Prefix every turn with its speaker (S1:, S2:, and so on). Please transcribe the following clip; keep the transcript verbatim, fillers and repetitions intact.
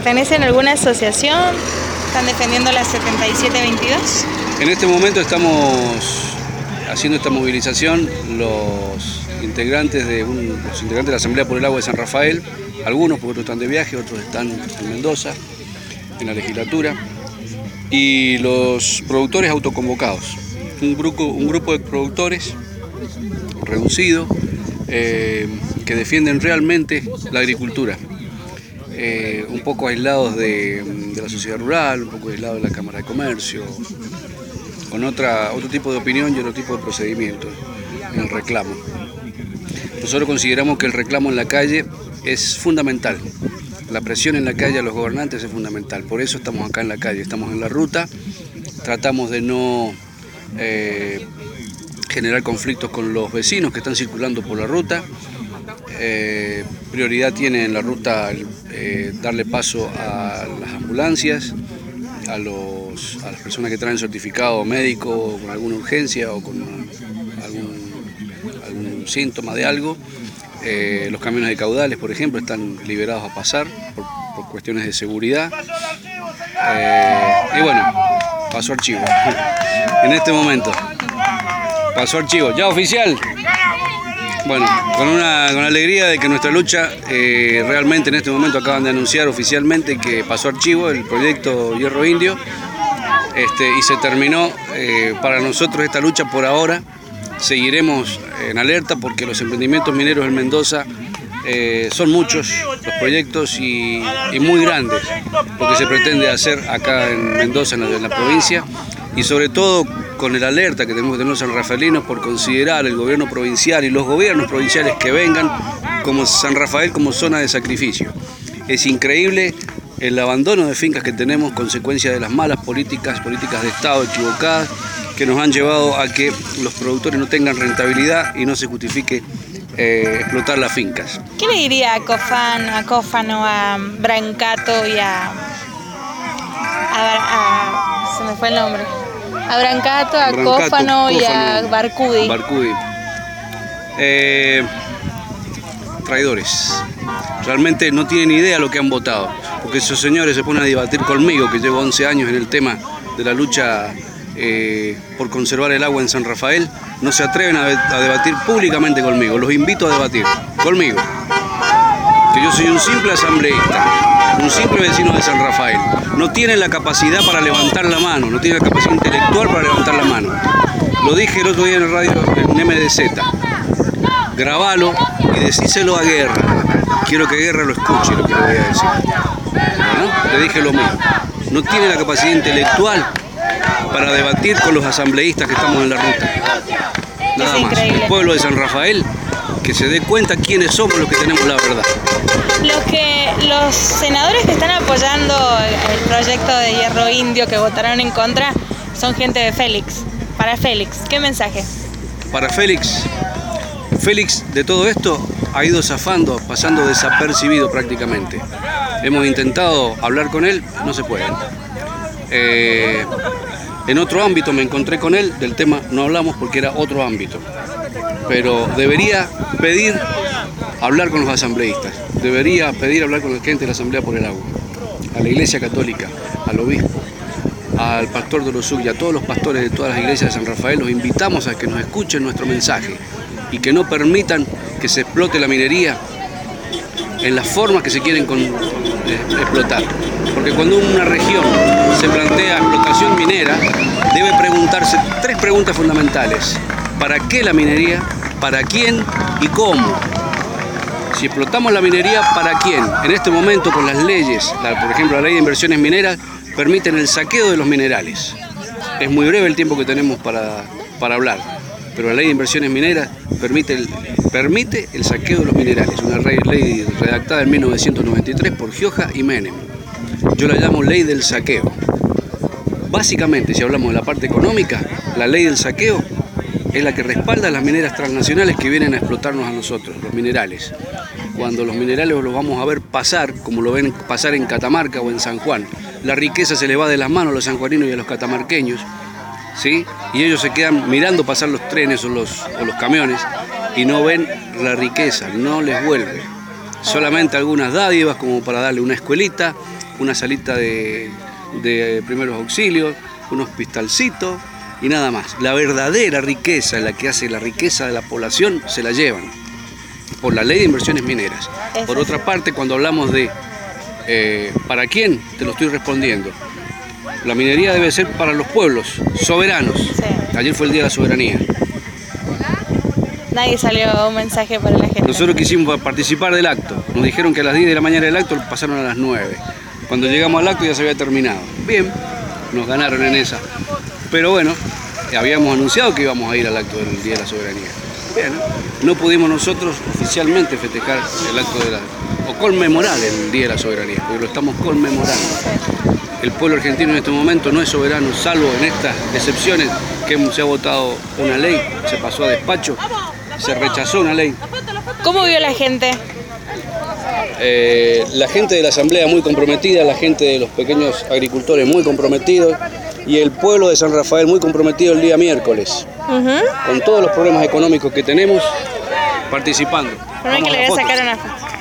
S1: ¿Pertenecen a alguna asociación? ¿Están defendiendo la setenta y siete veintidós?
S2: En este momento estamos haciendo esta movilización los integrantes de un, los integrantes de la Asamblea por el Agua de San Rafael, algunos porque otros están de viaje, otros están en Mendoza, en la legislatura, y los productores autoconvocados, un grupo, un grupo de productores reducido eh, que defienden realmente la agricultura, eh, un poco aislados de, de la sociedad rural, un poco aislados de la Cámara de Comercio, con otra, otro tipo de opinión y otro tipo de procedimiento en el reclamo. Nosotros consideramos que el reclamo en la calle es fundamental, la presión en la calle a los gobernantes es fundamental, por eso estamos acá en la calle, estamos en la ruta, tratamos de no eh, generar conflictos con los vecinos que están circulando por la ruta. Eh, prioridad tiene en la ruta eh, darle paso a las ambulancias, a, los, a las personas que traen certificado médico con alguna urgencia o con algún, algún síntoma de algo. Eh, los camiones de caudales, por ejemplo, están liberados a pasar por, por cuestiones de seguridad. Eh, y bueno, pasó archivo. En este momento, pasó archivo. ¡Ya, oficial! Bueno, con una con alegría de que nuestra lucha, eh, realmente en este momento acaban de anunciar oficialmente que pasó archivo el proyecto Hierro Indio, este, y se terminó. Eh, para nosotros esta lucha por ahora, seguiremos en alerta porque los emprendimientos mineros en Mendoza eh, son muchos los proyectos y, y muy grandes lo que se pretende hacer acá en Mendoza, en la, en la provincia, y sobre todo con el alerta que tenemos que tener los sanrafaelinos por considerar el gobierno provincial y los gobiernos provinciales que vengan como San Rafael como zona de sacrificio. Es increíble el abandono de fincas que tenemos, consecuencia de las malas políticas, políticas de Estado equivocadas, que nos han llevado a que los productores no tengan rentabilidad y no se justifique eh, explotar las fincas.
S1: ¿Qué le diría a Cofán, a Cófano, a Brancato y a, a, a... se me fue el nombre? A Brancato, a
S2: Brancato,
S1: Cófano y
S2: Cófano,
S1: a Barcudi.
S2: Barcudi. Eh, traidores. Realmente no tienen idea lo que han votado, porque esos señores se ponen a debatir conmigo, que llevo once años en el tema de la lucha eh, por conservar el agua en San Rafael. No se atreven a, a debatir públicamente conmigo. Los invito a debatir conmigo, que yo soy un simple asambleísta, un simple vecino de San Rafael. No tienen la capacidad para levantar la mano, no tienen la capacidad intelectual para levantar la mano. Lo dije el otro día en el radio, en M D Z. Grabalo y decíselo a Guerra. Quiero que Guerra lo escuche lo que le voy a decir. ¿No? Le dije lo mismo. No tiene la capacidad intelectual para debatir con los asambleístas que estamos en la ruta. Nada más. El pueblo de San Rafael, que se dé cuenta quiénes somos los que tenemos la verdad.
S1: Los que los senadores que están apoyando el proyecto de Hierro Indio, que votaron en contra, son gente de Félix. Para Félix, ¿qué mensaje?
S2: Para Félix, Félix de todo esto ha ido zafando, pasando desapercibido prácticamente. Hemos intentado hablar con él, no se puede. Eh, en otro ámbito me encontré con él, del tema no hablamos porque era otro ámbito. Pero debería pedir hablar con los asambleístas, debería pedir hablar con la gente de la Asamblea por el Agua, a la Iglesia Católica, al obispo, al pastor de los Sub y a todos los pastores de todas las iglesias de San Rafael. Los invitamos a que nos escuchen nuestro mensaje y que no permitan que se explote la minería en las formas que se quieren con, eh, explotar. Porque cuando una región se plantea explotación minera, debe preguntarse tres preguntas fundamentales. ¿Para qué la minería? ¿Para quién? ¿Y cómo? Si explotamos la minería, ¿para quién? En este momento, con las leyes, la, por ejemplo, la ley de inversiones mineras, permiten el saqueo de los minerales. Es muy breve el tiempo que tenemos para, para hablar, pero la ley de inversiones mineras permite el, permite el saqueo de los minerales, una ley redactada en mil novecientos noventa y tres por Gioja y Menem. Yo la llamo ley del saqueo. Básicamente, si hablamos de la parte económica, la ley del saqueo es la que respalda a las mineras transnacionales que vienen a explotarnos a nosotros, los minerales. Cuando los minerales los vamos a ver pasar, como lo ven pasar en Catamarca o en San Juan, la riqueza se le va de las manos a los sanjuaninos y a los catamarqueños, ¿sí? Y ellos se quedan mirando pasar los trenes o los, o los camiones y no ven la riqueza, no les vuelve. Solamente algunas dádivas como para darle una escuelita, una salita de, de primeros auxilios, unos pistolcitos y nada más. La verdadera riqueza, la que hace la riqueza de la población, se la llevan por la ley de inversiones mineras. Por otra parte, cuando hablamos de eh, ¿para quién? Te lo estoy respondiendo. La minería debe ser para los pueblos soberanos. Sí. Ayer fue el Día de la Soberanía.
S1: Nadie salió un mensaje para la gente.
S2: Nosotros quisimos participar del acto. Nos dijeron que a las diez de la mañana del acto pasaron a las nueve. Cuando llegamos al acto ya se había terminado. Bien, nos ganaron en esa. Pero bueno, habíamos anunciado que íbamos a ir al acto del Día de la Soberanía. Bien, no pudimos nosotros oficialmente festejar el acto de la... o conmemorar el Día de la Soberanía, porque lo estamos conmemorando. El pueblo argentino en este momento no es soberano, salvo en estas excepciones que se ha votado una ley, se pasó a despacho, se rechazó una ley.
S1: ¿Cómo vio la gente?
S2: Eh, la gente de la asamblea muy comprometida, la gente de los pequeños agricultores muy comprometidos y el pueblo de San Rafael muy comprometido el día miércoles, uh-huh. con todos los problemas económicos que tenemos, participando.
S1: Por mí que le voy a sacar una foto.